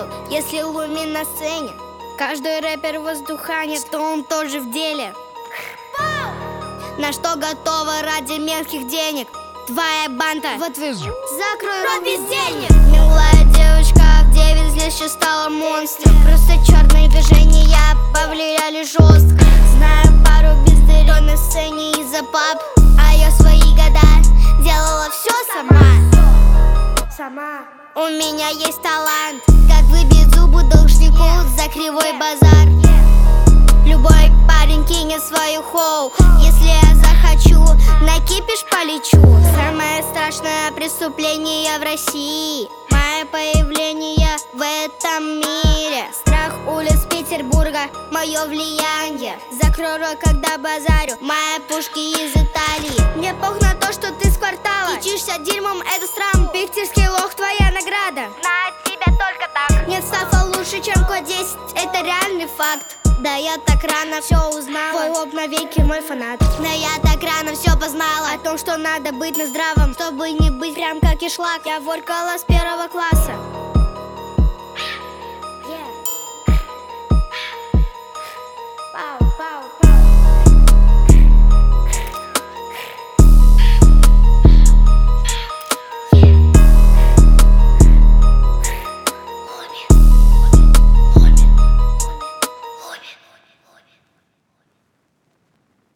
если Лумин на сцене. Каждый рэпер воздуханит, что он тоже в деле. На что готова ради мелких денег твоя банда? Вот вы закрой рот, бездельник. Милая девочка в 9 лет сейчас стала монстром. Просто черные движения повлияли жестко. Знаю пару бездарей на сцене из-за пап, а я свои года делала все сама. У меня есть талант, как выбить зубы должнику за кривой базар. Любой парень кинет свою хоу, если я захочу, на кипиш полечу. Самое страшное преступление в России — мое появление в этом мире. Страх улиц Петербурга, мое влияние. Закрой рот, когда базарю, мои пушки из Италии. Мне пох на то, что ты с квартала, кичишься дерьмом, это странно. Пихтерский лох, твоя награда. Знаю тебя только так. Нет стафа лучше, чем код 10, это реальный факт. Да я так рано все узнала, твой лоб навеки мой фанат. Да я так рано все познала о том, что надо быть на здравом, чтобы не быть прям как кишлак. Я воркала с 1 класса.